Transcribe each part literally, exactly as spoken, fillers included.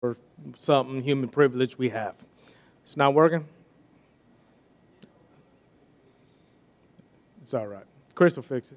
or something, human privilege we have. It's not working? It's all right. Chris will fix it.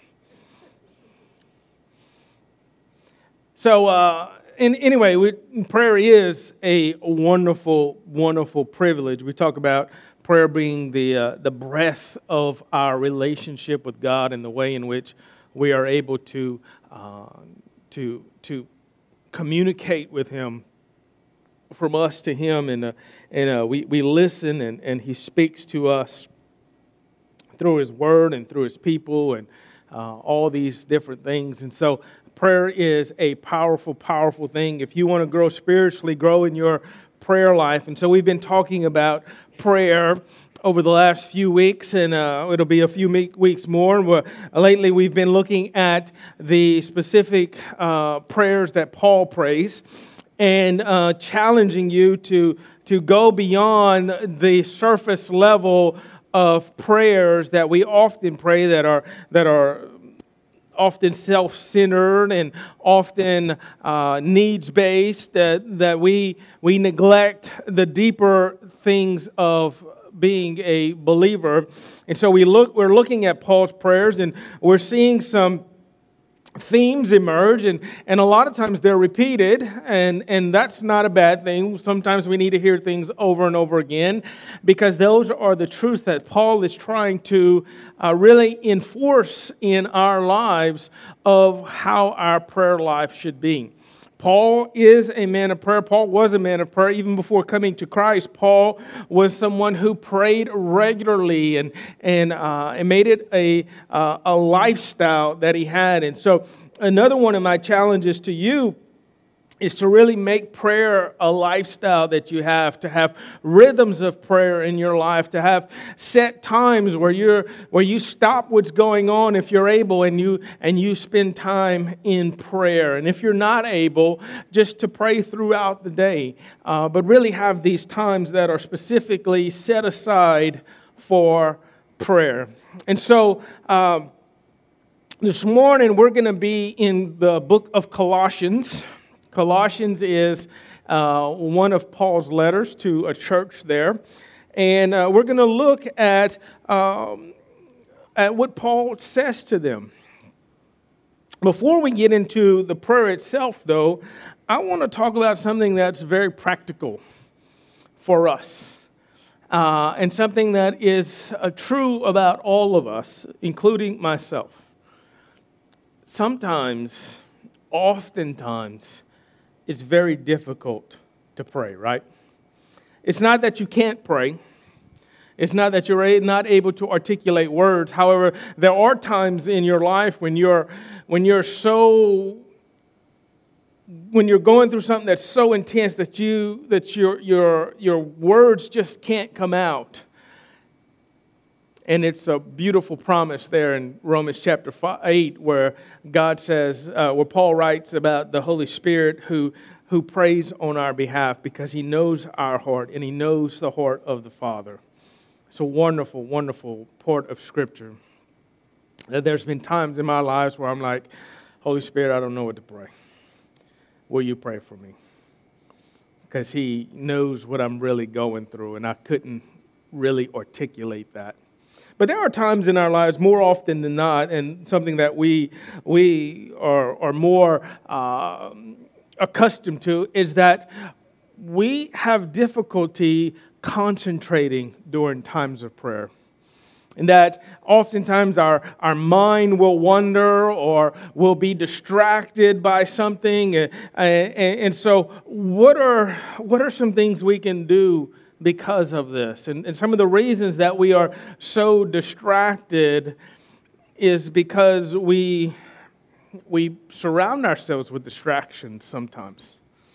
So, uh, in, anyway, we, prayer is a wonderful, wonderful privilege. We talk about prayer being the uh, the breath of our relationship with God and the way in which we are able to uh, to to communicate with Him, from us to Him, and uh, and uh, we we listen, and, and He speaks to us through His Word and through His people and uh, all these different things. And so prayer is a powerful, powerful thing. If you want to grow spiritually, grow in your prayer life. And so we've been talking about prayer over the last few weeks, and uh, it'll be a few me- weeks more. We're, lately, we've been looking at the specific uh, prayers that Paul prays, and uh, challenging you to, to go beyond the surface level of prayers that we often pray that are that are often self-centered and often uh, needs-based, that, that we we neglect the deeper things of being a believer. And so we look we're looking at Paul's prayers, and we're seeing some themes emerge, and, and a lot of times they're repeated, and, and that's not a bad thing. Sometimes we need to hear things over and over again, because those are the truths that Paul is trying to uh, really enforce in our lives of how our prayer life should be. Paul is a man of prayer. Paul was a man of prayer. Even before coming to Christ, Paul was someone who prayed regularly and and, uh, and made it a, uh, a lifestyle that he had. And so another one of my challenges to you is to really make prayer a lifestyle that you have, to have rhythms of prayer in your life, to have set times where you're where you stop what's going on if you're able, and you and you spend time in prayer. And if you're not able, just to pray throughout the day, uh, but really have these times that are specifically set aside for prayer. And so um, this morning we're going to be in the book of Colossians. Colossians is uh, one of Paul's letters to a church there. And uh, we're going to look at, um, at what Paul says to them. Before we get into the prayer itself, though, I want to talk about something that's very practical for us. Uh, and something that is uh, true about all of us, including myself. Sometimes, oftentimes, it's very difficult to pray, right? It's not that you can't pray. It's not that you're not able to articulate words. However, there are times in your life when you're when you're so when you're going through something that's so intense that you that your your your words just can't come out. And it's a beautiful promise there in Romans chapter eight, where God says, uh, where Paul writes about the Holy Spirit who, who prays on our behalf, because He knows our heart and He knows the heart of the Father. It's a wonderful, wonderful part of Scripture. That there's been times in my lives where I'm like, Holy Spirit, I don't know what to pray. Will you pray for me? Because He knows what I'm really going through, and I couldn't really articulate that. But there are times in our lives, more often than not, and something that we we are, are more uh, accustomed to, is that we have difficulty concentrating during times of prayer. And that oftentimes our, our mind will wander or will be distracted by something. And, and, and so what are what are some things we can do because of this? And, and some of the reasons that we are so distracted is because we we surround ourselves with distractions sometimes.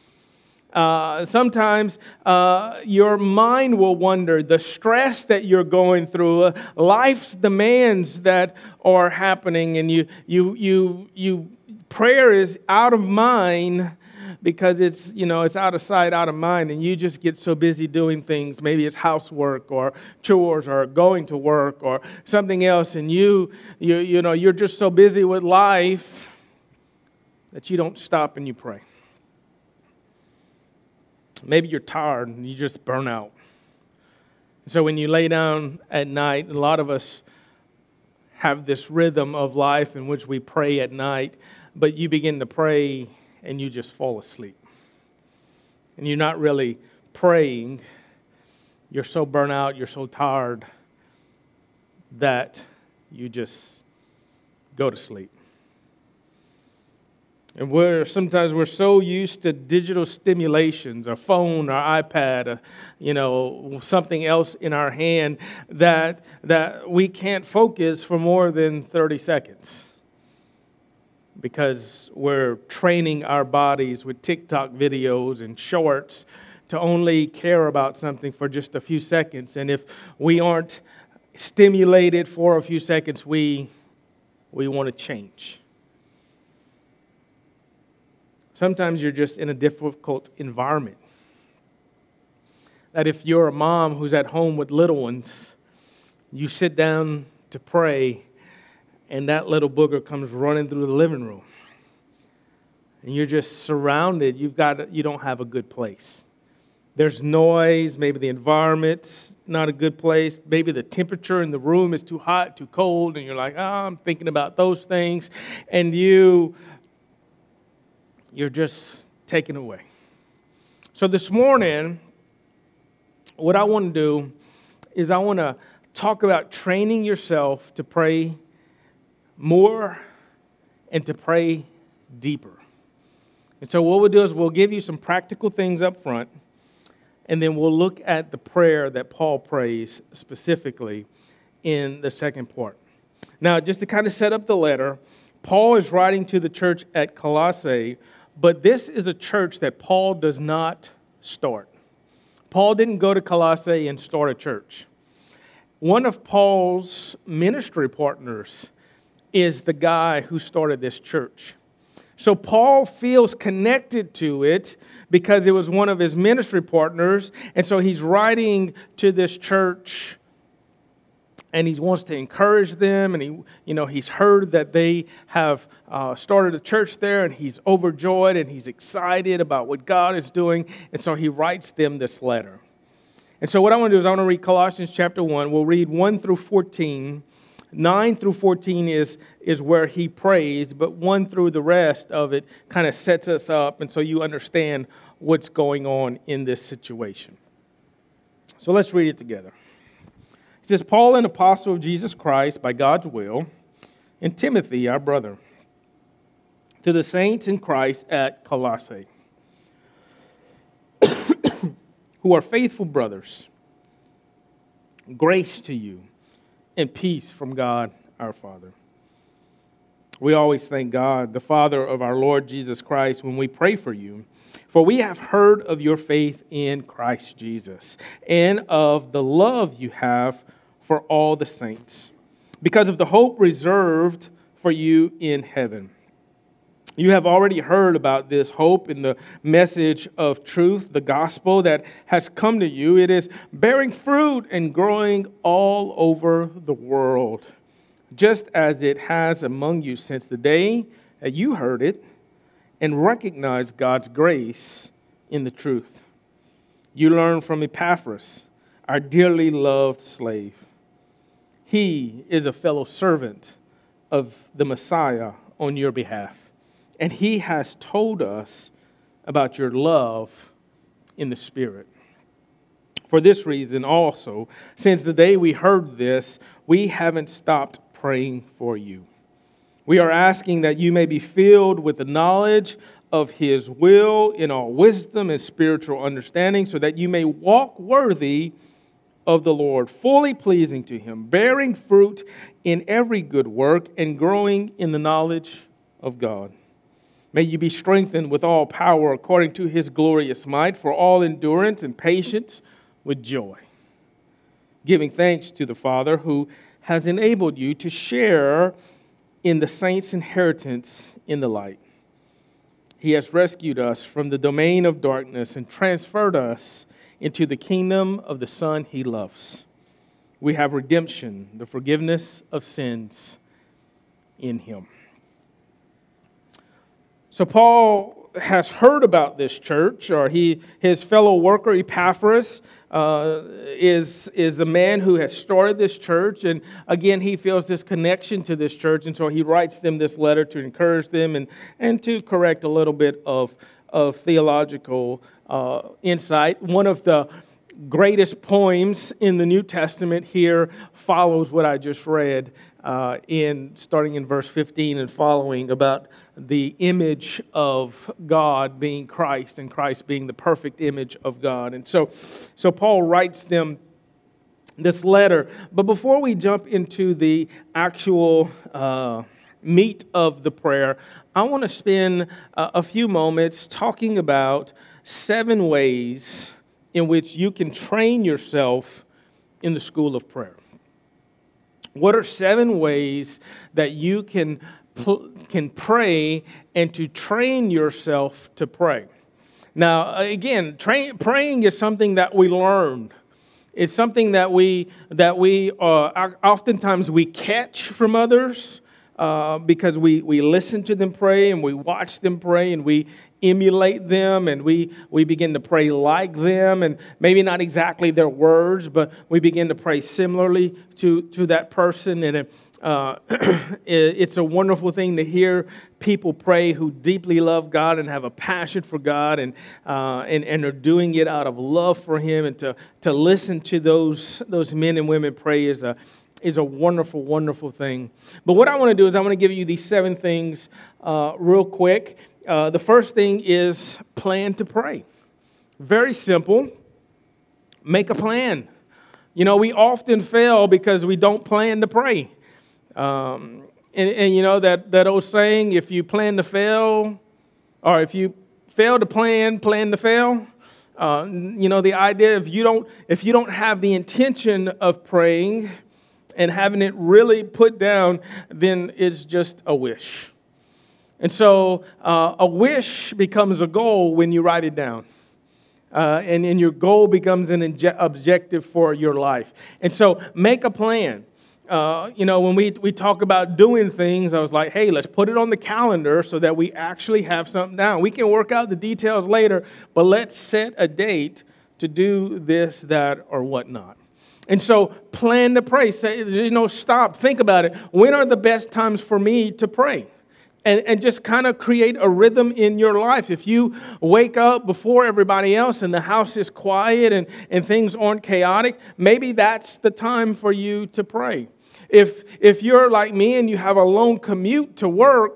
Uh, sometimes uh, your mind will wander. The stress that you're going through, uh, life's demands that are happening, and you, you, you, you, prayer is out of mind because it's, you know, it's out of sight, out of mind, and you just get so busy doing things. Maybe it's housework or chores or going to work or something else, and you, you, you know, you're just so busy with life that you don't stop and you pray. Maybe you're tired and you just burn out. So when you lay down at night, a lot of us have this rhythm of life in which we pray at night, but you begin to pray and you just fall asleep. And you're not really praying. You're so burnt out, you're so tired that you just go to sleep. And we're sometimes we're so used to digital stimulations, our phone, our iPad, uh, you know, something else in our hand that that we can't focus for more than thirty seconds because we're training our bodies with TikTok videos and shorts to only care about something for just a few seconds. And if we aren't stimulated for a few seconds, we we want to change. Sometimes you're just in a difficult environment. That if you're a mom who's at home with little ones, you sit down to pray, and that little booger comes running through the living room. And you're just surrounded. You've got, you don't have a good place. There's noise. Maybe the environment's not a good place. Maybe the temperature in the room is too hot, too cold, and you're like, oh, I'm thinking about those things. And you... you're just taken away. So this morning, what I want to do is I want to talk about training yourself to pray more and to pray deeper. And so what we'll do is we'll give you some practical things up front, and then we'll look at the prayer that Paul prays specifically in the second part. Now, just to kind of set up the letter, Paul is writing to the church at Colossae, but this is a church that Paul does not start. Paul didn't go to Colossae and start a church. One of Paul's ministry partners is the guy who started this church. So Paul feels connected to it because it was one of his ministry partners, and so he's writing to this church and he wants to encourage them, and he, you know, he's heard that they have uh, started a church there, and he's overjoyed, and he's excited about what God is doing, and so he writes them this letter. And so what I want to do is I want to read Colossians chapter one. We'll read one through fourteen. nine through fourteen is, is where he prays, but one through the rest of it kind of sets us up, and so you understand what's going on in this situation. So let's read it together. It says, Paul, an apostle of Jesus Christ by God's will, and Timothy, our brother, to the saints in Christ at Colossae, who are faithful brothers, grace to you and peace from God our Father. We always thank God, the Father of our Lord Jesus Christ, when we pray for you. For we have heard of your faith in Christ Jesus and of the love you have for all the saints, because of the hope reserved for you in heaven. You have already heard about this hope in the message of truth, the gospel that has come to you. It is bearing fruit and growing all over the world, just as it has among you since the day that you heard it and recognized God's grace in the truth. You learned from Epaphras, our dearly loved slave. He is a fellow servant of the Messiah on your behalf, and he has told us about your love in the Spirit. For this reason also, since the day we heard this, we haven't stopped praying for you. We are asking that you may be filled with the knowledge of His will in all wisdom and spiritual understanding, so that you may walk worthy of the Lord, fully pleasing to Him, bearing fruit in every good work and growing in the knowledge of God. May you be strengthened with all power according to His glorious might, for all endurance and patience with joy, giving thanks to the Father who has enabled you to share in the saints' inheritance in the light. He has rescued us from the domain of darkness and transferred us into the kingdom of the Son He loves. We have redemption, the forgiveness of sins in Him. So Paul has heard about this church, or he his fellow worker Epaphras uh, is is a man who has started this church, and again he feels this connection to this church, and so he writes them this letter to encourage them and and to correct a little bit of of theological uh, insight. One of the greatest poems in the New Testament here follows what I just read uh, in starting in verse fifteen and following, about the image of God being Christ and Christ being the perfect image of God. And so, so Paul writes them this letter. But before we jump into the actual uh, meat of the prayer, I want to spend uh, a few moments talking about seven ways in which you can train yourself in the school of prayer. What are seven ways that you can can pray and to train yourself to pray? Now, again, train, praying is something that we learn. It's something that we that we uh, oftentimes we catch from others uh, because we we listen to them pray and we watch them pray and we emulate them, and we, we begin to pray like them, and maybe not exactly their words, but we begin to pray similarly to, to that person. And uh, it's a wonderful thing to hear people pray who deeply love God and have a passion for God, and uh, and, and are doing it out of love for Him. And to, to listen to those, those men and women pray is a is a wonderful, wonderful thing. But what I want to do is I want to give you these seven things uh, real quick. Uh, the first thing is plan to pray. Very simple. Make a plan. You know, we often fail because we don't plan to pray. Um, and, and you know that, that old saying, if you plan to fail, or if you fail to plan, plan to fail. Uh, you know, the idea, if you don't if you don't have the intention of praying and having it really put down, then it's just a wish. And so uh, a wish becomes a goal when you write it down. Uh, and, and your goal becomes an inje- objective for your life. And so make a plan. Uh, you know, when we, we talk about doing things, I was like, hey, let's put it on the calendar so that we actually have something down. We can work out the details later, but let's set a date to do this, that, or whatnot. And so plan to pray. Say, you know, stop. Think about it. When are the best times for me to pray? And, and just kind of create a rhythm in your life. If you wake up before everybody else and the house is quiet and, and things aren't chaotic, maybe that's the time for you to pray. If, if you're like me and you have a long commute to work,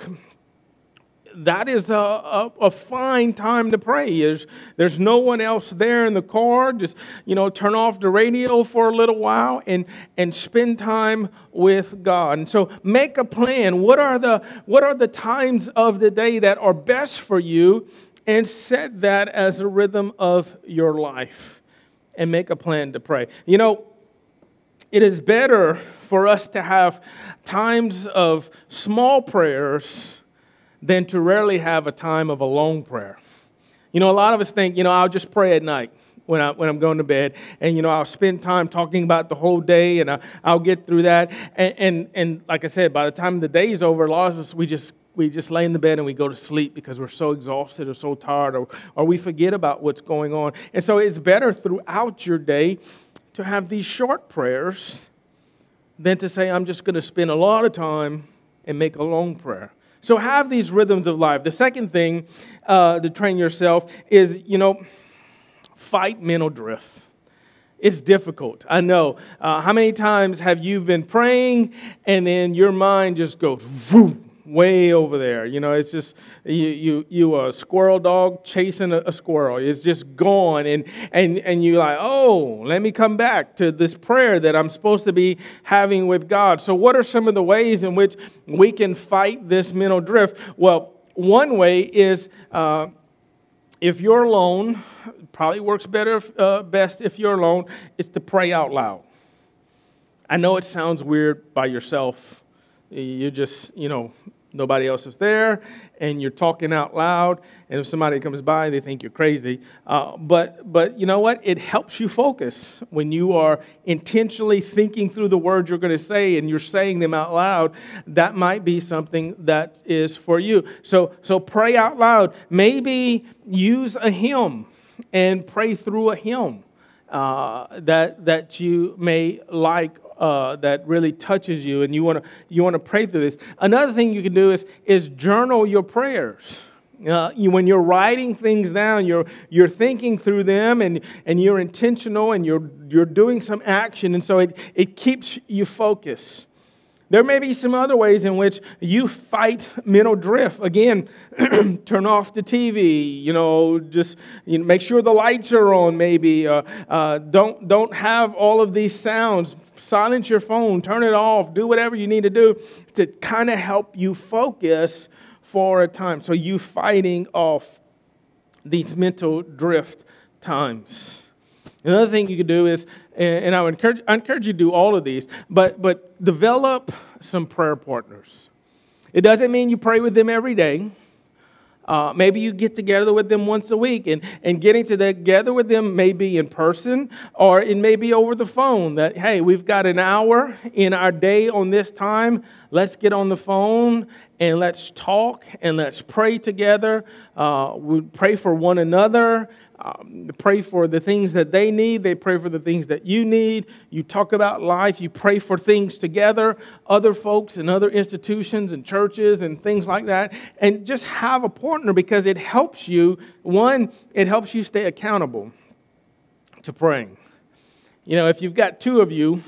that is a, a, a fine time to pray. There's, there's no one else there in the car. Just, you know, turn off the radio for a little while and, and spend time with God. And so make a plan. What are the what are the times of the day that are best for you, and set that as a rhythm of your life and make a plan to pray. You know, it is better for us to have times of small prayers than to rarely have a time of a long prayer. You know, a lot of us think, you know, I'll just pray at night when, I, when I'm going to bed. And, you know, I'll spend time talking about the whole day, and I, I'll get through that. And, and, and like I said, by the time the day is over, a lot of us, we just we just lay in the bed and we go to sleep because we're so exhausted or so tired, or, or we forget about what's going on. And so it's better throughout your day to have these short prayers than to say, I'm just going to spend a lot of time and make a long prayer. So have these rhythms of life. The second thing uh, to train yourself is, you know, fight mental drift. It's difficult. I know. Uh, how many times have you been praying and then your mind just goes vroom, way over there? You know, it's just you you you a squirrel dog chasing a, a squirrel. It's just gone, and and and you're like, oh, let me come back to this prayer that I'm supposed to be having with God. So, what are some of the ways in which we can fight this mental drift? Well, one way is uh, if you're alone. Probably works better, uh, best if you're alone. Is to pray out loud. I know it sounds weird by yourself. You just, you know, Nobody else is there, and you're talking out loud, and if somebody comes by, they think you're crazy. Uh, but, but you know what? It helps you focus when you are intentionally thinking through the words you're going to say, and you're saying them out loud. That might be something that is for you. So, so pray out loud. Maybe use a hymn and pray through a hymn uh, that that you may like. Uh, that really touches you, and you want to you want to pray through this. Another thing you can do is is journal your prayers. Uh, you, when you're writing things down, you're you're thinking through them, and, and you're intentional, and you're you're doing some action, and so it it keeps you focused. There may be some other ways in which you fight mental drift. Again, turn off the T V. You know, just you know, make sure the lights are on. Maybe uh, uh, don't don't have all of these sounds. Silence your phone. Turn it off. Do whatever you need to do to kind of help you focus for a time. So you fighting off these mental drift times. Another thing you could do is, and I would encourage, I encourage you to do all of these, but but develop some prayer partners. It doesn't mean you pray with them every day. Uh, maybe you get together with them once a week, and, and getting together with them may be in person, or it may be over the phone. That, hey, we've got an hour in our day on this time. Let's get on the phone and let's talk and let's pray together. Uh, we pray for one another. Um, pray for the things that they need. They pray for the things that you need. You talk about life. You pray for things together, other folks and other institutions and churches and things like that. And just have a partner, because it helps you. One, it helps you stay accountable to praying. You know, if you've got two of you,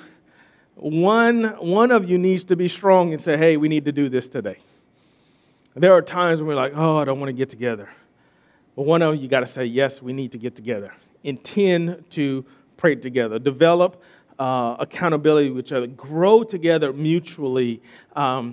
one, one of you needs to be strong and say, hey, we need to do this today. There are times when we're like, oh, I don't want to get together. But one of you got to say, yes, we need to get together. Intend to pray together. Develop uh, accountability with each other. Grow together mutually. Um,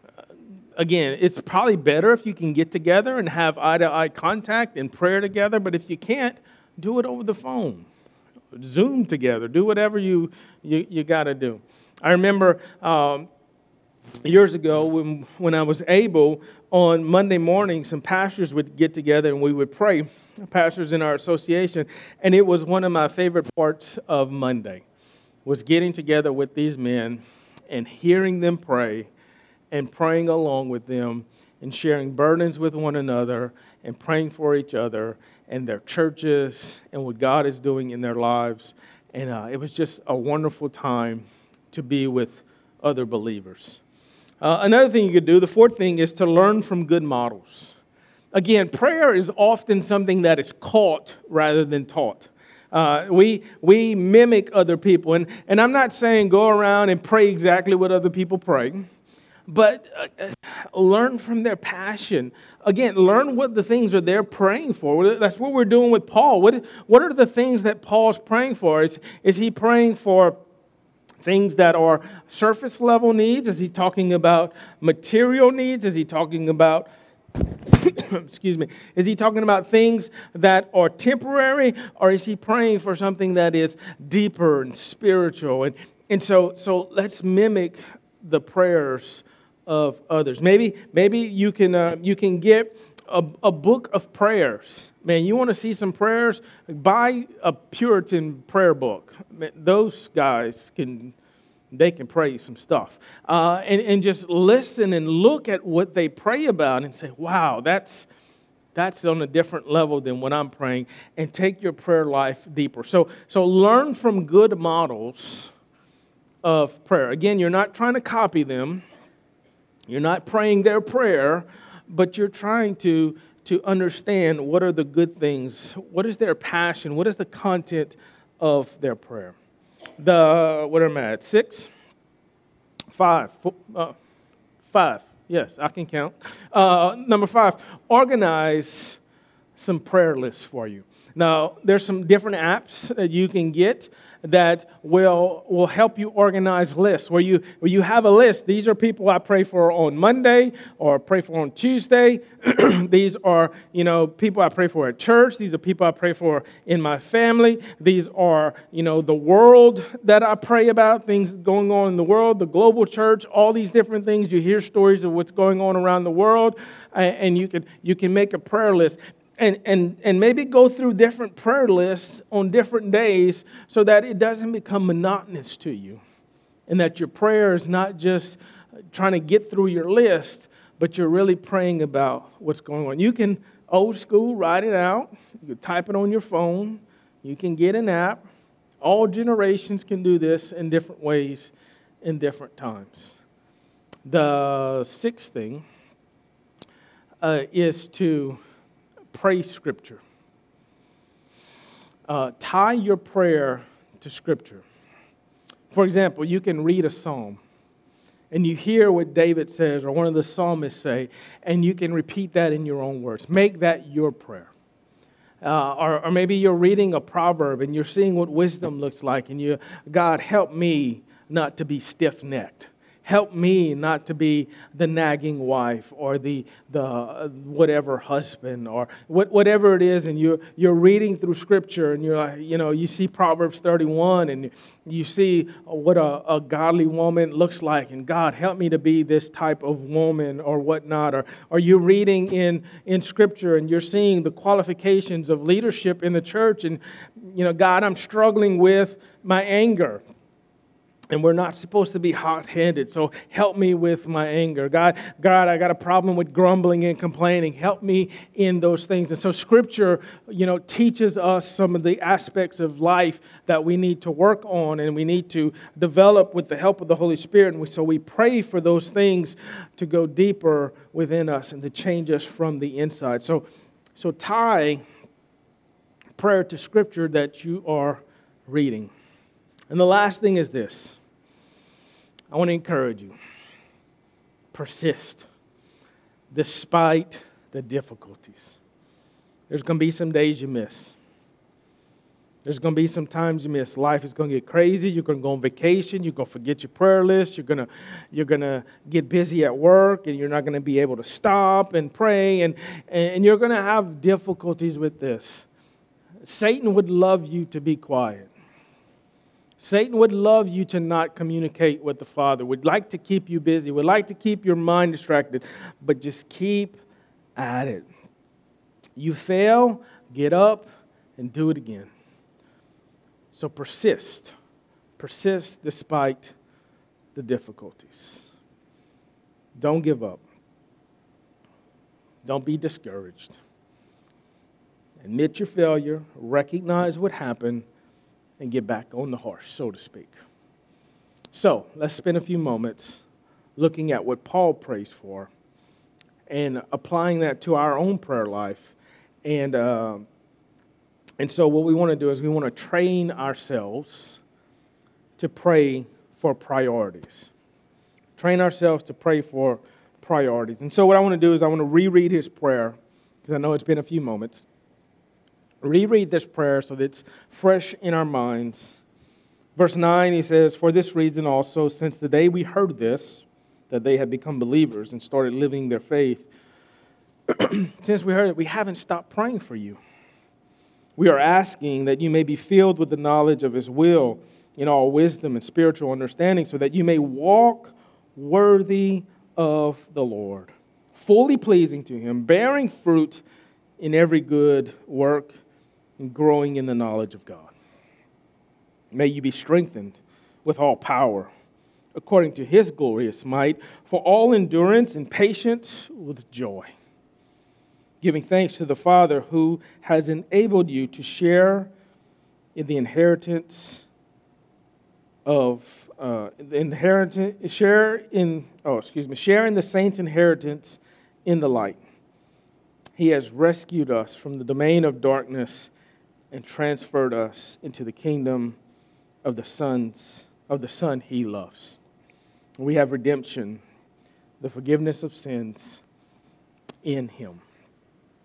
again, it's probably better if you can get together and have eye-to-eye contact and prayer together. But if you can't, do it over the phone. Zoom together. Do whatever you, you, you got to do. I remember um, years ago when, when I was able, on Monday morning, some pastors would get together and we would pray, pastors in our association, and it was one of my favorite parts of Monday, was getting together with these men and hearing them pray and praying along with them and sharing burdens with one another and praying for each other and their churches and what God is doing in their lives. And uh, it was just a wonderful time to be with other believers. Uh, another thing you could do, the fourth thing, is to learn from good models. Again, prayer is often something that is caught rather than taught. Uh, we we mimic other people. And, and I'm not saying go around and pray exactly what other people pray, but uh, learn from their passion. Again, learn what the things are they're praying for. That's what we're doing with Paul. What, what are the things that Paul's praying for? Is, is he praying for things that are surface level needs? Is he talking about material needs? Is he talking about, excuse me, is he talking about things that are temporary? Or is he praying for something that is deeper and spiritual? And, and so, so let's mimic the prayers of others. Maybe, maybe you can, uh, you can get a, a book of prayers. Man, you want to see some prayers? Buy a Puritan prayer book. Man, those guys can, they can pray some stuff. Uh, and, and just listen and look at what they pray about and say, wow, that's that's on a different level than what I'm praying. And take your prayer life deeper. So, so learn from good models of prayer. Again, you're not trying to copy them. You're not praying their prayer, but you're trying to to understand what are the good things, what is their passion, what is the content of their prayer. The, what am I at, six? Five. Uh, five, yes, I can count. Uh, number five, organize some prayer lists for you. Now, there's some different apps that you can get that will will help you organize lists, where you where you have a list. These are people I pray for on Monday or pray for on Tuesday. These are, you know, people I pray for at church. These are people I pray for in my family. These are, you know, the world that I pray about, things going on in the world, the global church, all these different things. You hear stories of what's going on around the world, and you can you can make a prayer list. And, and, and maybe go through different prayer lists on different days so that it doesn't become monotonous to you. And that your prayer is not just trying to get through your list, but you're really praying about what's going on. You can, old school, write it out. You can type it on your phone. You can get an app. All generations can do this in different ways in different times. The sixth thing uh, is to pray Scripture. Uh, tie your prayer to Scripture. For example, you can read a psalm, and you hear what David says or one of the psalmists say, and you can repeat that in your own words. Make that your prayer. Uh, or, or maybe you're reading a proverb, and you're seeing what wisdom looks like, and you, God, help me not to be stiff-necked. Help me not to be the nagging wife or the the uh, whatever husband or what, whatever it is. And you're you're reading through Scripture, and you're you know you see Proverbs thirty-one, and you see what a, a godly woman looks like. And God, help me to be this type of woman or whatnot. Or or you're reading in in Scripture, and you're seeing the qualifications of leadership in the church. And you know, God, I'm struggling with my anger. And we're not supposed to be hot-headed, so help me with my anger. God, God, I got a problem with grumbling and complaining. Help me in those things. And so Scripture, you know, teaches us some of the aspects of life that we need to work on and we need to develop with the help of the Holy Spirit. And we, so we pray for those things to go deeper within us and to change us from the inside. So, so tie prayer to Scripture that you are reading. And the last thing is this. I want to encourage you. Persist despite the difficulties. There's going to be some days you miss. There's going to be some times you miss. Life is going to get crazy. You're going to go on vacation. You're going to forget your prayer list. You're going to, you're going to get busy at work, and you're not going to be able to stop and pray. And, and you're going to have difficulties with this. Satan would love you to be quiet. Satan would love you to not communicate with the Father, would like to keep you busy, would like to keep your mind distracted, but just keep at it. You fail, get up, and do it again. So persist. Persist despite the difficulties. Don't give up. Don't be discouraged. Admit your failure, recognize what happened, and get back on the horse, so to speak. So, let's spend a few moments looking at what Paul prays for and applying that to our own prayer life. And, uh, and so what we want to do is we want to train ourselves to pray for priorities. Train ourselves to pray for priorities. And so what I want to do is I want to reread his prayer, because I know it's been a few moments. Reread this prayer so that it's fresh in our minds. Verse nine, he says, "For this reason also, since the day we heard this, that they had become believers and started living their faith, since we heard it, we haven't stopped praying for you. We are asking that you may be filled with the knowledge of His will in all wisdom and spiritual understanding, so that you may walk worthy of the Lord, fully pleasing to Him, bearing fruit in every good work, and growing in the knowledge of God. May you be strengthened with all power, according to His glorious might, for all endurance and patience with joy, giving thanks to the Father who has enabled you to share in the inheritance of uh, the inheritance, share in oh excuse me, share in the saints' inheritance in the light. He has rescued us from the domain of darkness and transferred us into the kingdom of the sons of the Son He loves. We have redemption, the forgiveness of sins in Him."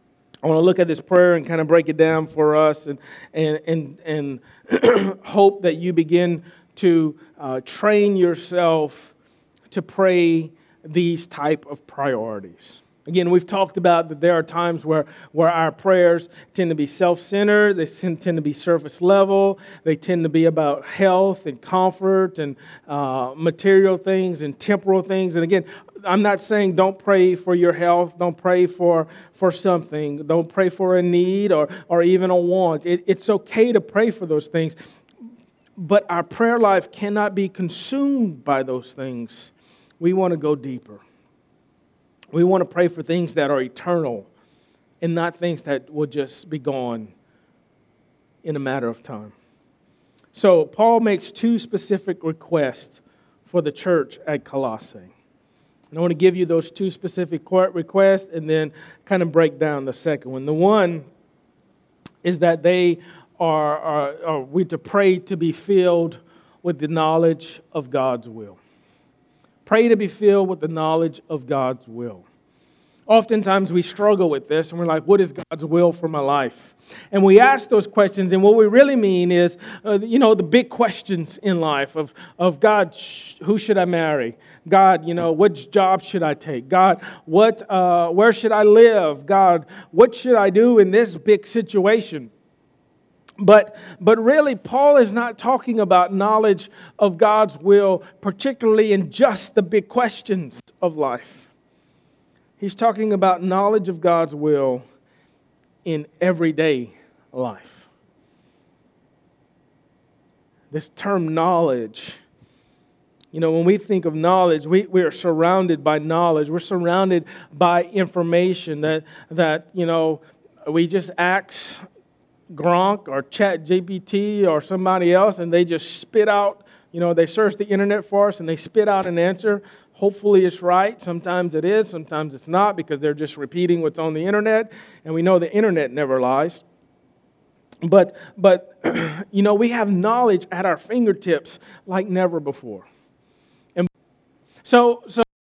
I want to look at this prayer and kind of break it down for us and, and, and, and hope that you begin to uh, train yourself to pray these type of priorities. Again, we've talked about that there are times where, where our prayers tend to be self-centered, they tend, tend to be surface level, they tend to be about health and comfort and uh, material things and temporal things. And again, I'm not saying don't pray for your health, don't pray for, for something, don't pray for a need or, or even a want. It, it's okay to pray for those things, but our prayer life cannot be consumed by those things. We want to go deeper. We want to pray for things that are eternal and not things that will just be gone in a matter of time. So Paul makes two specific requests for the church at Colossae. And I want to give you those two specific requests and then kind of break down the second one. The one is that they are, are, are we to pray to be filled with the knowledge of God's will. Pray to be filled with the knowledge of God's will. Oftentimes we struggle with this and we're like, what is God's will for my life? And we ask those questions, and what we really mean is, uh, you know, the big questions in life of, of God, sh- who should I marry? God, you know, which job should I take? God, what, uh, where should I live? God, what should I do in this big situation? But, but really, Paul is not talking about knowledge of God's will, particularly in just the big questions of life. He's talking about knowledge of God's will in everyday life. This term knowledge, you know, when we think of knowledge, we, we are surrounded by knowledge. We're surrounded by information that, that you know, we just ask Gronk or Chat G P T or somebody else, and they just spit out, you know, they search the internet for us and they spit out an answer. Hopefully it's right. Sometimes it is, sometimes it's not, because they're just repeating what's on the internet, and we know the internet never lies. But, but you know, we have knowledge at our fingertips like never before. And so, so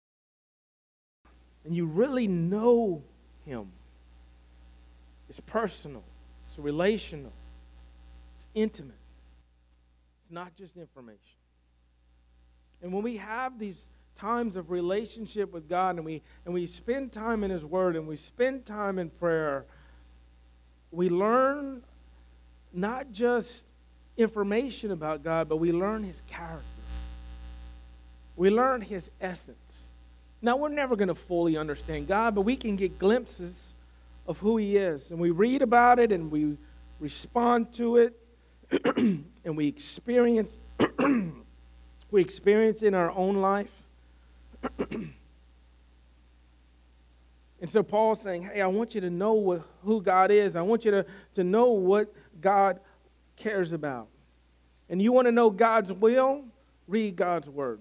and you really know Him. It's personal. It's relational. It's intimate. It's not just information. And when we have these times of relationship with God and we and we spend time in His Word and we spend time in prayer, we learn not just information about God, but we learn His character. We learn His essence. Now, we're never going to fully understand God, but we can get glimpses of who He is. And we read about it and we respond to it and we experience we experience it in our own life. And so Paul's saying, hey, I want you to know what, who God is. I want you to, to know what God cares about. And you want to know God's will? Read God's Word.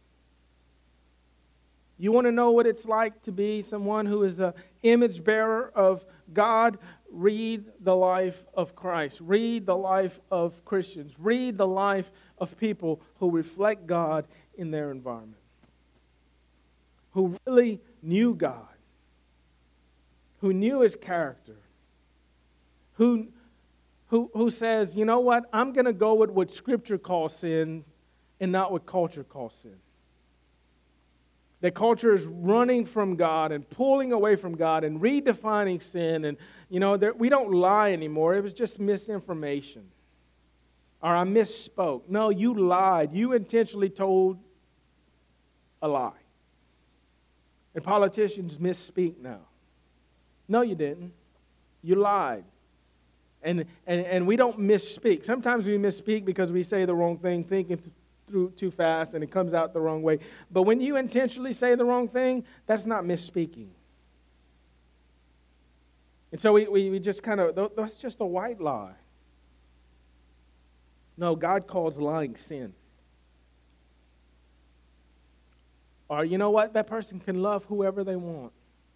You want to know what it's like to be someone who is the image bearer of God? Read the life of Christ. Read the life of Christians. Read the life of people who reflect God in their environment, who really knew God, who knew His character, who, who, who says, you know what, I'm going to go with what Scripture calls sin and not what culture calls sin. That culture is running from God and pulling away from God and redefining sin. And, you know, we don't lie anymore. It was just misinformation. Or I misspoke. No, you lied. You intentionally told a lie. And politicians misspeak now. No, you didn't. You lied. And, and, and we don't misspeak. Sometimes we misspeak because we say the wrong thing, thinking through too fast, and it comes out the wrong way. But when you intentionally say the wrong thing, that's not misspeaking. And so we, we, we just kind of, that's just a white lie. No, God calls lying sin. Or you know what? That person can love whoever they want.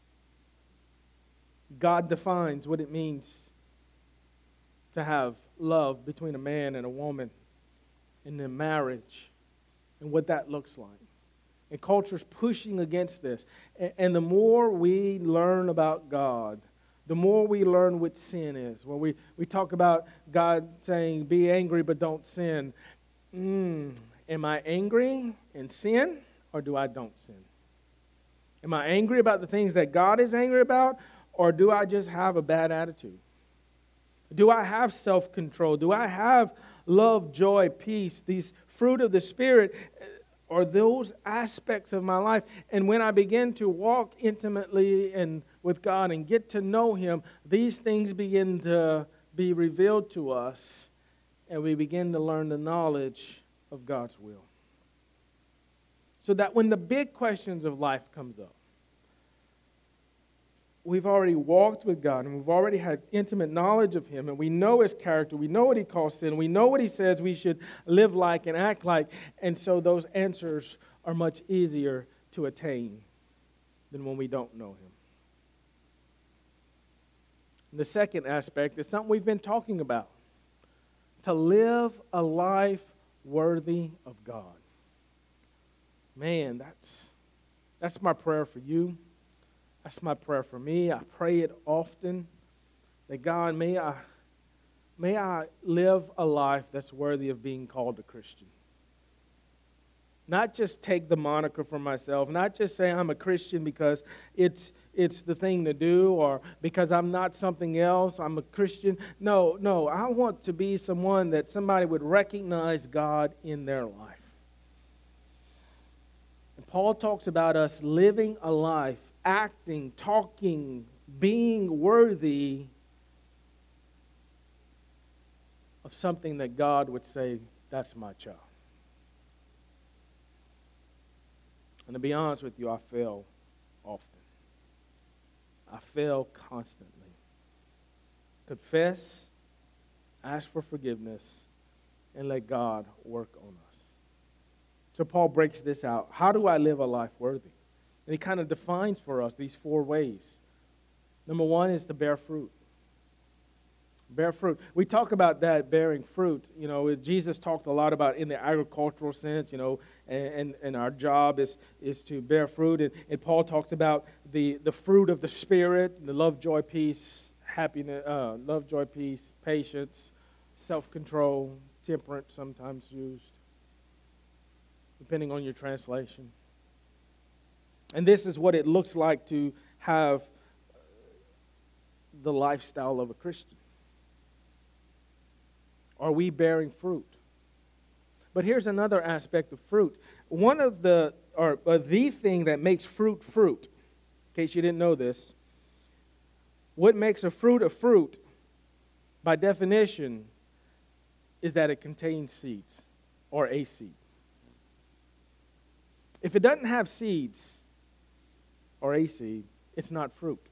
God defines what it means to have love between a man and a woman in their marriage and what that looks like. And culture's pushing against this. And, and the more we learn about God, the more we learn what sin is. When we, we talk about God saying, be angry but don't sin, mm, am I angry and sin, or do I don't sin? Am I angry about the things that God is angry about, or do I just have a bad attitude? Do I have self-control? Do I have love, joy, peace, these fruit of the Spirit? Are those aspects of my life? And when I begin to walk intimately and with God and get to know Him, these things begin to be revealed to us, and we begin to learn the knowledge of God's will. So that when the big questions of life comes up, we've already walked with God, and we've already had intimate knowledge of Him, and we know His character, we know what He calls sin, we know what He says we should live like and act like, and so those answers are much easier to attain than when we don't know Him. And the second aspect is something we've been talking about: to live a life worthy of God. Man, that's, that's my prayer for you. That's my prayer for me. I pray it often, that God, may I, may I live a life that's worthy of being called a Christian. Not just take the moniker for myself, not just say I'm a Christian because it's it's the thing to do, or because I'm not something else, I'm a Christian. No, no, I want to be someone that somebody would recognize God in their life. And Paul talks about us living a life, acting, talking, being worthy of something that God would say, that's my child. And to be honest with you, I fail often. I fail constantly. Confess, ask for forgiveness, and let God work on us. So Paul breaks this out. How do I live a life worthy? And he kind of defines for us these four ways. Number one is to bear fruit. Bear fruit. We talk about that, bearing fruit. You know, Jesus talked a lot about in the agricultural sense, you know, and, and our job is, is to bear fruit. And, and Paul talks about the, the fruit of the Spirit, the love, joy, peace, happiness, uh, love, joy, peace, patience, self-control, temperance sometimes used, depending on your translation. And this is what it looks like to have the lifestyle of a Christian. Are we bearing fruit? But here's another aspect of fruit. One of the, or uh, the thing that makes fruit fruit, in case you didn't know this, what makes a fruit a fruit, by definition, is that it contains seeds, or a seed. If it doesn't have seeds, or a seed, it's not fruit.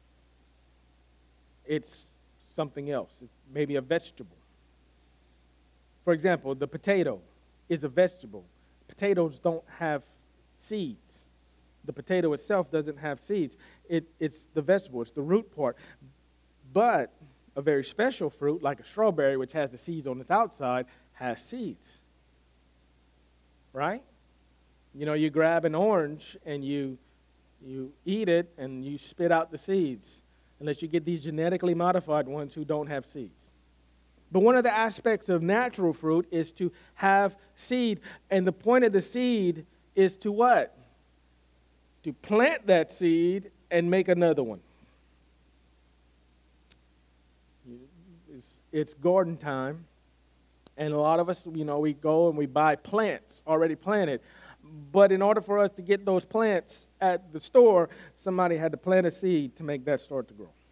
It's something else. It's maybe a vegetable. For example, the potato is a vegetable. Potatoes don't have seeds. The potato itself doesn't have seeds. It, it's the vegetable. It's the root part. But a very special fruit, like a strawberry, which has the seeds on its outside, has seeds. Right? You know, you grab an orange and you, you eat it and you spit out the seeds, unless you get these genetically modified ones who don't have seeds. But one of the aspects of natural fruit is to have seed. And the point of the seed is to what? To plant that seed and make another one. It's, it's garden time. And a lot of us, you know, we go and we buy plants already planted. But in order for us to get those plants at the store, somebody had to plant a seed to make that start to grow.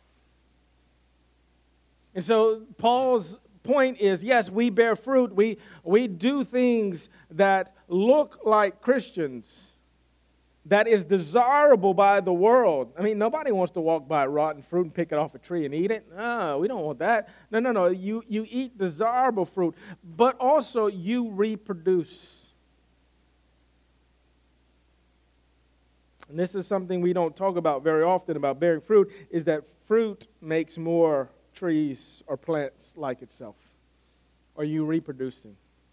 And so Paul's point is, yes, we bear fruit. We, we do things that look like Christians, that is desirable by the world. I mean, nobody wants to walk by rotten fruit and pick it off a tree and eat it. No, we don't want that. No, no, no. You, you eat desirable fruit, but also you reproduce. And this is something we don't talk about very often about bearing fruit, is that fruit makes more trees or plants like itself. Are you reproducing?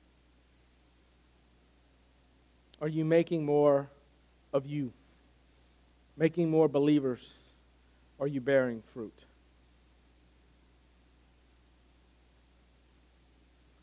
Are you making more of you? Making more believers? Are you bearing fruit?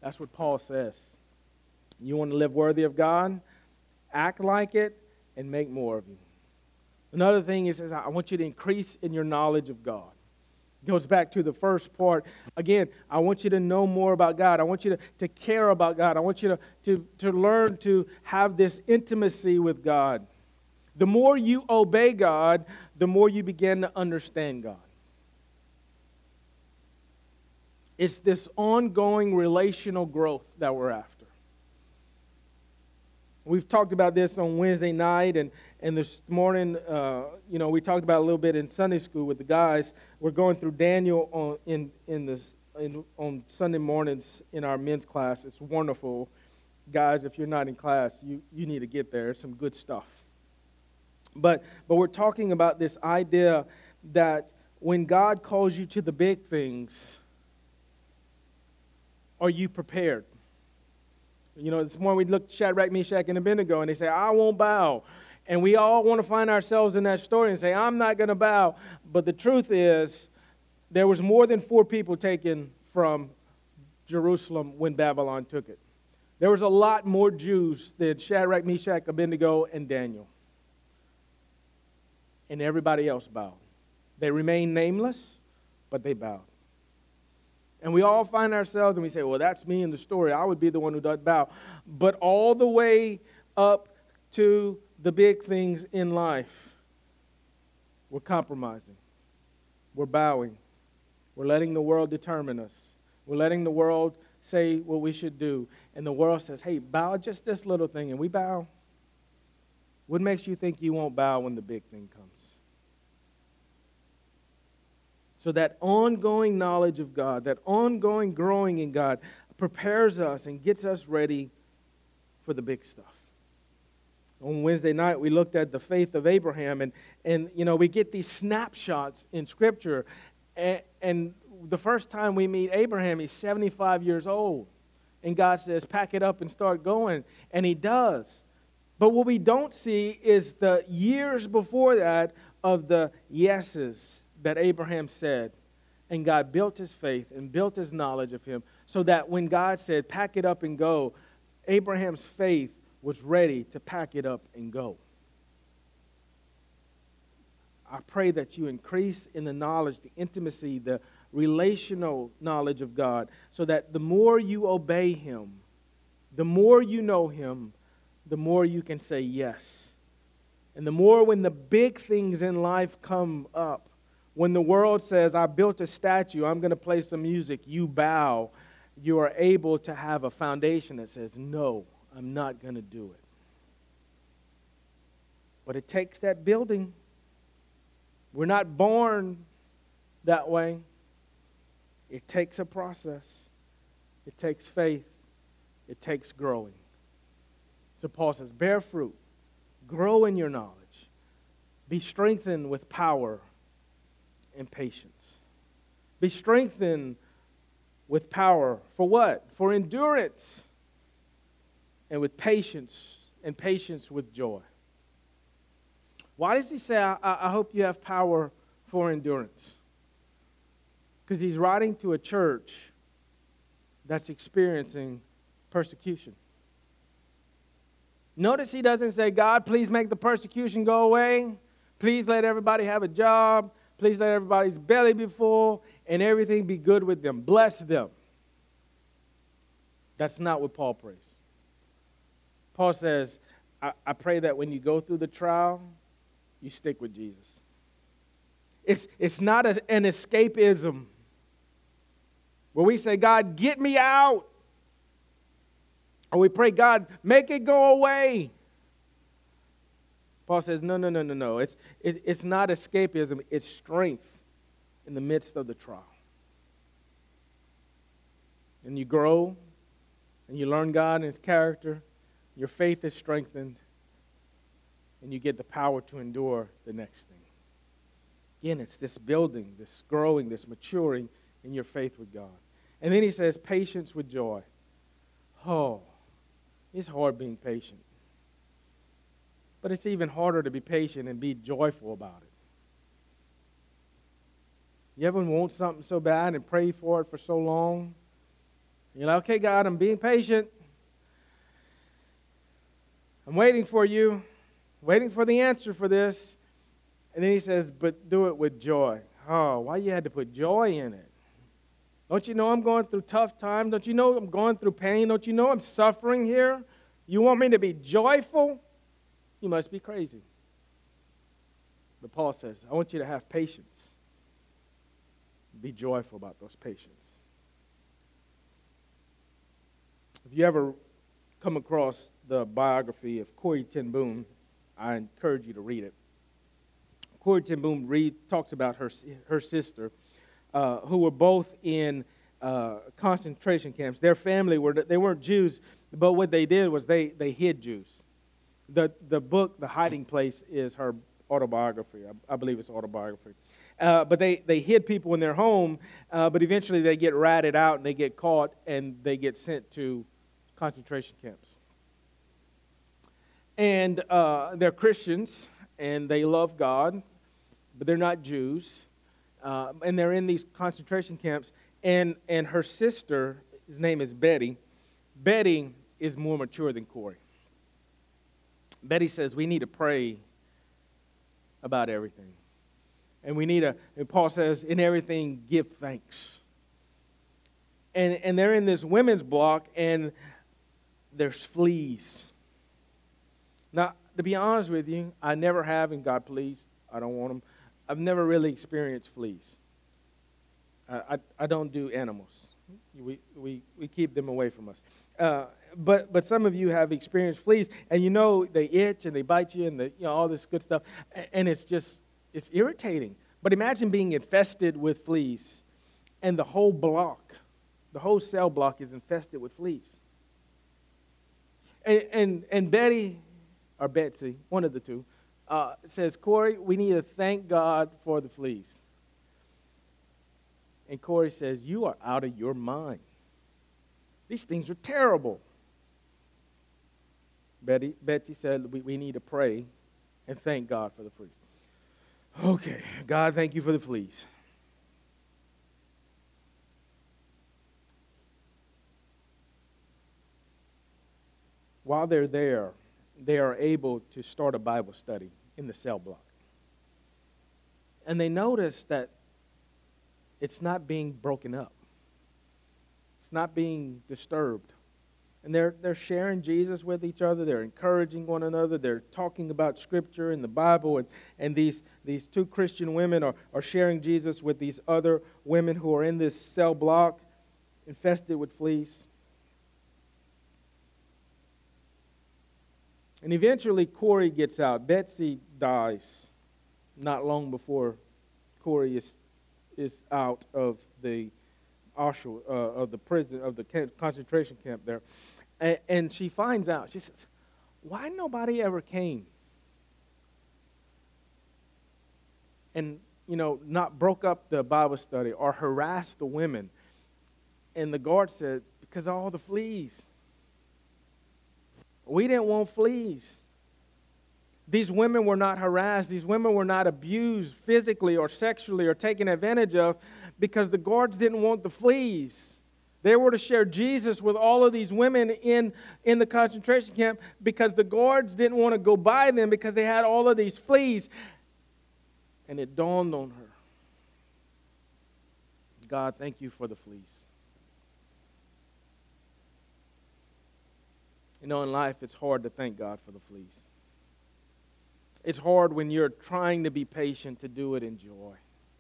That's what Paul says. You want to live worthy of God? Act like it and make more of you. Another thing is, is I want you to increase in your knowledge of God. It goes back to the first part. Again, I want you to know more about God. I want you to, to care about God. I want you to, to, to learn to have this intimacy with God. The more you obey God, the more you begin to understand God. It's this ongoing relational growth that we're after. We've talked about this on Wednesday night, and, and this morning, uh, you know, we talked about it a little bit in Sunday school with the guys. We're going through Daniel on, in, in this, in, on Sunday mornings in our men's class. It's wonderful. Guys, if you're not in class, you, you need to get there. It's some good stuff. But, but we're talking about this idea that when God calls you to the big things, are you prepared? You know, this morning we looked at Shadrach, Meshach, and Abednego, and they say, I won't bow. And we all want to find ourselves in that story and say, I'm not going to bow. But the truth is, there was more than four people taken from Jerusalem when Babylon took it. There was a lot more Jews than Shadrach, Meshach, Abednego, and Daniel. And everybody else bowed. They remained nameless, but they bowed. And we all find ourselves and we say, well, that's me in the story. I would be the one who does bow. But all the way up to the big things in life, we're compromising. We're bowing. We're letting the world determine us. We're letting the world say what we should do. And the world says, hey, bow just this little thing. And we bow. What makes you think you won't bow when the big thing comes? So that ongoing knowledge of God, that ongoing growing in God, prepares us and gets us ready for the big stuff. On Wednesday night, we looked at the faith of Abraham, and, and you know, we get these snapshots in Scripture. And, and the first time we meet Abraham, he's seventy-five years old. And God says, pack it up and start going. And he does. But what we don't see is the years before that of the yeses that Abraham said, and God built his faith and built his knowledge of him so that when God said, pack it up and go, Abraham's faith was ready to pack it up and go. I pray that you increase in the knowledge, the intimacy, the relational knowledge of God so that the more you obey him, the more you know him, the more you can say yes. And the more when the big things in life come up, when the world says, I built a statue, I'm going to play some music, you bow, you are able to have a foundation that says, no, I'm not going to do it. But it takes that building. We're not born that way. It takes a process. It takes faith. It takes growing. So Paul says, bear fruit. Grow in your knowledge. Be strengthened with power and patience. Be strengthened with power. For what? For endurance. And with patience. And patience with joy. Why does he say, I, I hope you have power for endurance? Because he's writing to a church that's experiencing persecution. Notice he doesn't say, God, please make the persecution go away. Please let everybody have a job. Please let everybody's belly be full and everything be good with them. Bless them. That's not what Paul prays. Paul says, I, I pray that when you go through the trial, you stick with Jesus. It's, it's not a, an escapism where we say, God, get me out. Or we pray, God, make it go away. Paul says, no, no, no, no, no. It's, it, it's not escapism. It's strength in the midst of the trial. And you grow, and you learn God and his character. Your faith is strengthened, and you get the power to endure the next thing. Again, it's this building, this growing, this maturing in your faith with God. And then he says, patience with joy. Oh, it's hard being patient. But it's even harder to be patient and be joyful about it. You ever want something so bad and pray for it for so long? You're like, okay, God, I'm being patient. I'm waiting for you, waiting for the answer for this. And then he says, but do it with joy. Oh, why you had to put joy in it? Don't you know I'm going through tough times? Don't you know I'm going through pain? Don't you know I'm suffering here? You want me to be joyful? You must be crazy. But Paul says, I want you to have patience. Be joyful about those patience. If you ever come across the biography of Corrie ten Boom, I encourage you to read it. Corrie ten Boom read, talks about her, her sister, uh, who were both in uh, concentration camps. Their family, were they weren't Jews, but what they did was they, they hid Jews. The, the book, The Hiding Place, is her autobiography. I, I believe it's autobiography. Uh, but they, they hid people in their home, uh, but eventually they get ratted out and they get caught and they get sent to concentration camps. And uh, they're Christians and they love God, but they're not Jews. Uh, and they're in these concentration camps. And, and her sister, his name is Betty. Betty is more mature than Corrie. Betty says, we need to pray about everything. And we need to, and Paul says, in everything, give thanks. And, and they're in this women's block, and there's fleas. Now, to be honest with you, I never have, and God please, I don't want them. I've never really experienced fleas. I, I, I don't do animals. We, we, we keep them away from us. Uh, but but some of you have experienced fleas, and you know they itch and they bite you and the, you know all this good stuff, and it's just it's irritating. But imagine being infested with fleas, and the whole block, the whole cell block is infested with fleas. And and, and Betty, or Betsy, one of the two, uh, says, Corrie, we need to thank God for the fleas. And Corrie says, you are out of your mind. These things are terrible. Betty, Betsy said, we, we need to pray and thank God for the fleas. Okay, God, thank you for the fleas. While they're there, they are able to start a Bible study in the cell block. And they notice that it's not being broken up. It's not being disturbed. And they're, they're sharing Jesus with each other. They're encouraging one another. They're talking about Scripture and the Bible. And, and these, these two Christian women are, are sharing Jesus with these other women who are in this cell block infested with fleas. And eventually Corrie gets out. Betsy dies not long before Corrie is, is out of the Auschwitz, uh, of the prison, of the concentration camp there. And, and she finds out, she says, why nobody ever came and, you know, not broke up the Bible study or harassed the women? And the guard said, because of all the fleas. We didn't want fleas. These women were not harassed. These women were not abused physically or sexually or taken advantage of because the guards didn't want the fleas. They were to share Jesus with all of these women in, in the concentration camp because the guards didn't want to go by them because they had all of these fleas. And it dawned on her. God, thank you for the fleas. You know, in life, it's hard to thank God for the fleas. It's hard when you're trying to be patient to do it in joy.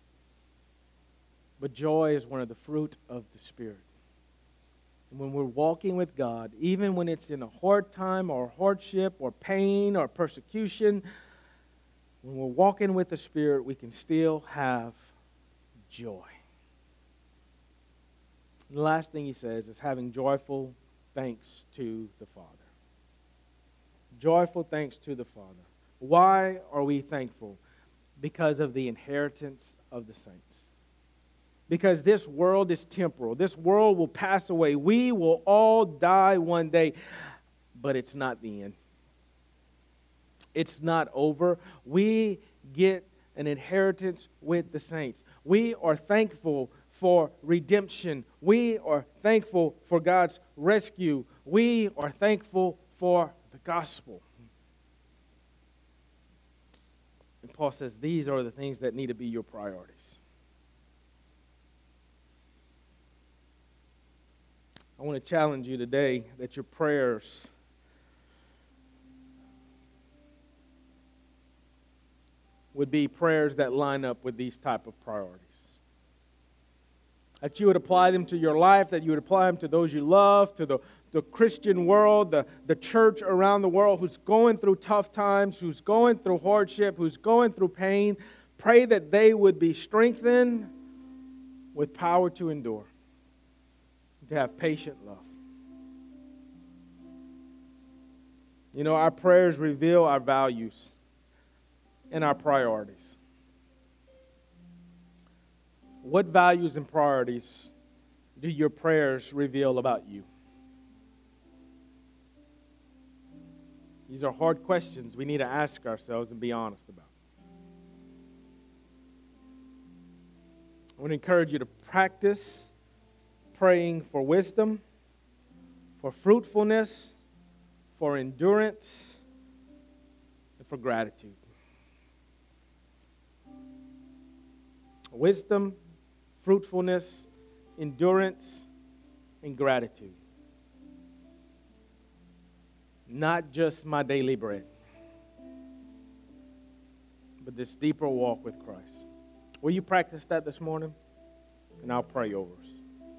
But joy is one of the fruit of the Spirit. And when we're walking with God, even when it's in a hard time or hardship or pain or persecution, when we're walking with the Spirit, we can still have joy. And the last thing he says is having joyful thanks to the Father. Joyful thanks to the Father. Why are we thankful? Because of the inheritance of the saints. Because this world is temporal. This world will pass away. We will all die one day. But it's not the end. It's not over. We get an inheritance with the saints. We are thankful for redemption. We are thankful for God's rescue. We are thankful for the gospel. And Paul says these are the things that need to be your priorities. I want to challenge you today that your prayers would be prayers that line up with these type of priorities. That you would apply them to your life, that you would apply them to those you love, to the, the Christian world, the, the church around the world who's going through tough times, who's going through hardship, who's going through pain. Pray that they would be strengthened with power to endure, to have patient love. You know, our prayers reveal our values and our priorities. What values and priorities do your prayers reveal about you? These are hard questions we need to ask ourselves and be honest about. I want to encourage you to practice praying for wisdom, for fruitfulness, for endurance, and for gratitude. Wisdom, fruitfulness, endurance, and gratitude. Not just my daily bread, but this deeper walk with Christ. Will you practice that this morning? And I'll pray over us.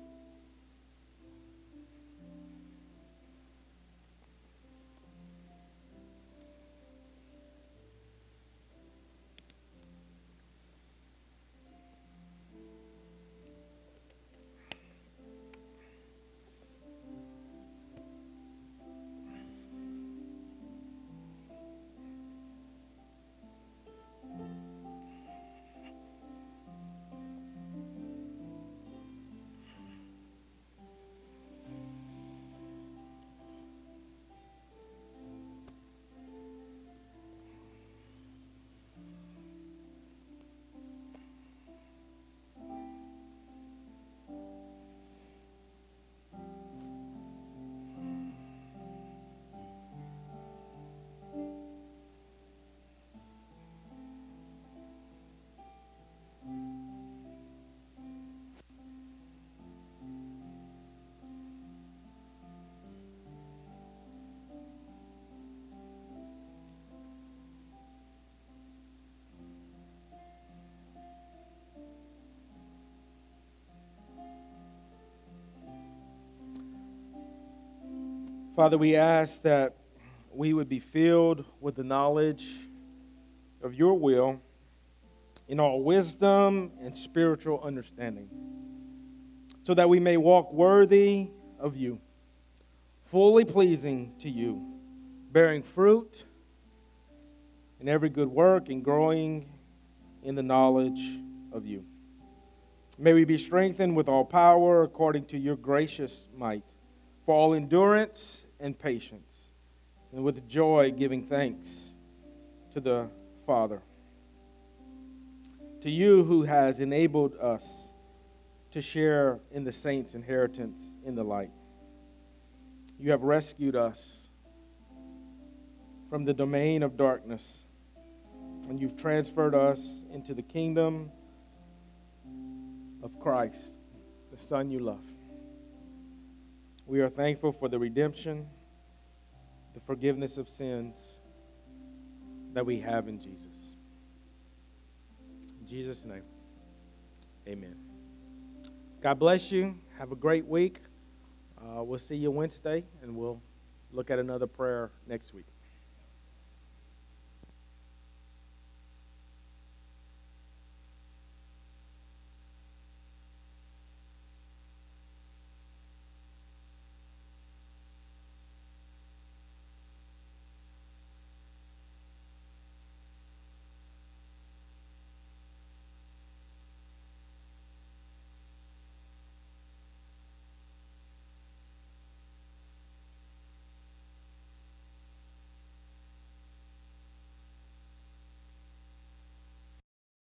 Father, we ask that we would be filled with the knowledge of your will in all wisdom and spiritual understanding, so that we may walk worthy of you, fully pleasing to you, bearing fruit in every good work and growing in the knowledge of you. May we be strengthened with all power according to your gracious might, for all endurance and patience, and with joy giving thanks to the Father. To you who has enabled us to share in the saints' inheritance in the light. You have rescued us from the domain of darkness, and you've transferred us into the kingdom of Christ, the Son you love. We are thankful for the redemption, the forgiveness of sins that we have in Jesus. In Jesus' name, amen. God bless you. Have a great week. Uh, we'll see you Wednesday, and we'll look at another prayer next week.